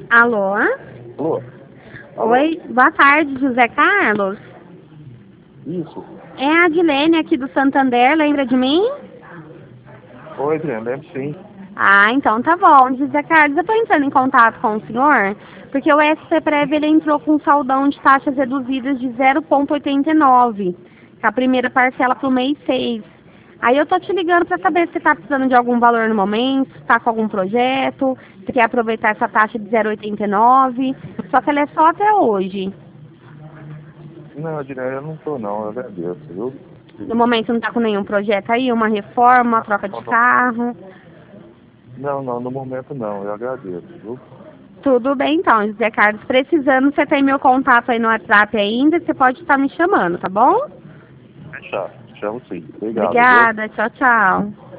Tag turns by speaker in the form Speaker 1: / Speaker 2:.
Speaker 1: Alô?
Speaker 2: Alô?
Speaker 1: Oi, boa tarde, José Carlos.
Speaker 2: Isso.
Speaker 1: É a Adilene aqui do Santander, lembra de mim?
Speaker 2: Oi, Adriano, lembro sim.
Speaker 1: Ah, então tá bom. José Carlos, eu tô entrando em contato com o senhor, porque o SCPrev ele entrou com um saldão de taxas reduzidas de 0,89, que é a primeira parcela pro mês 6. Aí eu tô te ligando para saber se você tá precisando de algum valor no momento, se tá com algum projeto, se quer aproveitar essa taxa de 0,89, só que ela é só até hoje.
Speaker 2: Não, Adriano, eu não tô não, eu agradeço, viu?
Speaker 1: No momento não tá com nenhum projeto aí, uma reforma, uma troca de carro.
Speaker 2: Não, no momento não, eu agradeço, viu?
Speaker 1: Tudo bem então, José Carlos. Precisando, você tem meu contato aí no WhatsApp ainda, você pode estar me chamando, tá bom?
Speaker 2: Fechado, chamo sim. Obrigado, viu?
Speaker 1: Obrigada, tchau, tchau.